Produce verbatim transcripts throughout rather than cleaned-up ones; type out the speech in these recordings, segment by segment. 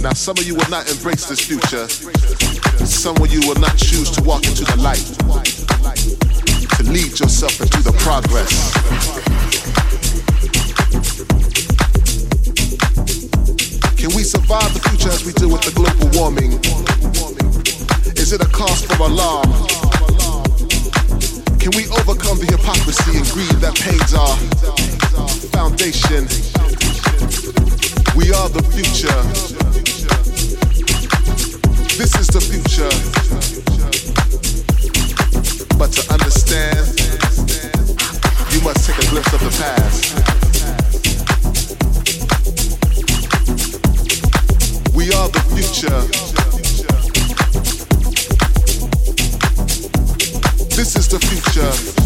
Now some of you will not embrace this future. Some of you will not choose to walk into the light, to lead yourself into the progress. Can we survive the future as we deal with the global warming? Is it a cause for alarm? Can we overcome the hypocrisy and greed that pains our foundation? We are the future. This is the future. But to understand, you must take a glimpse of the past. We are the future. This is the future.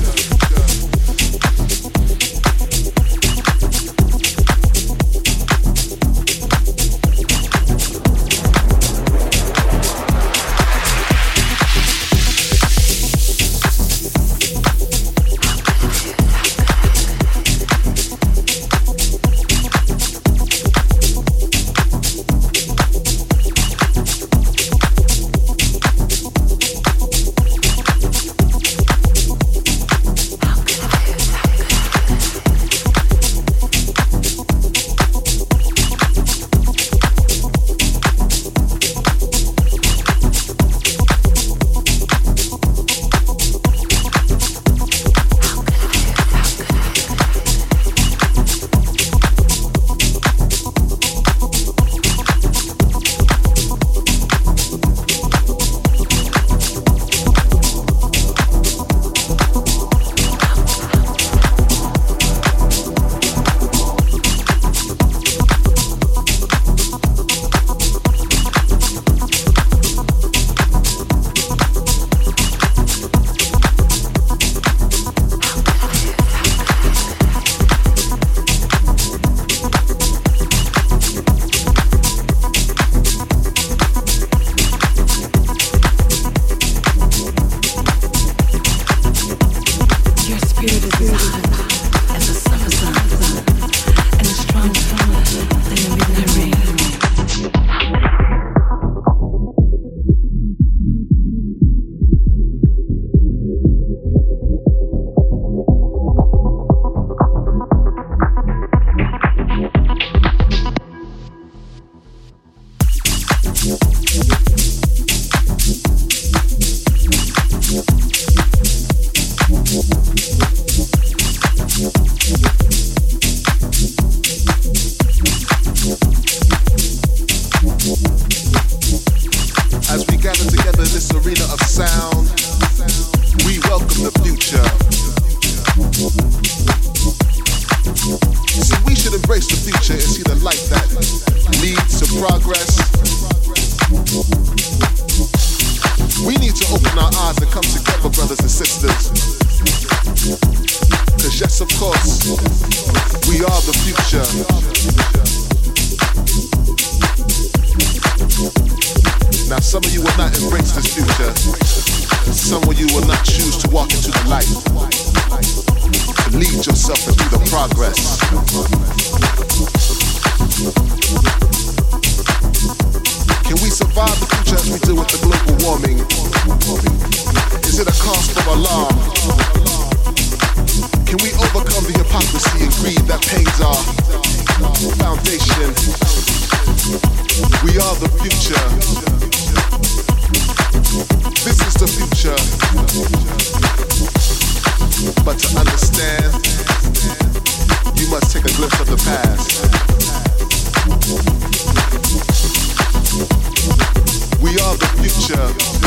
We are the future.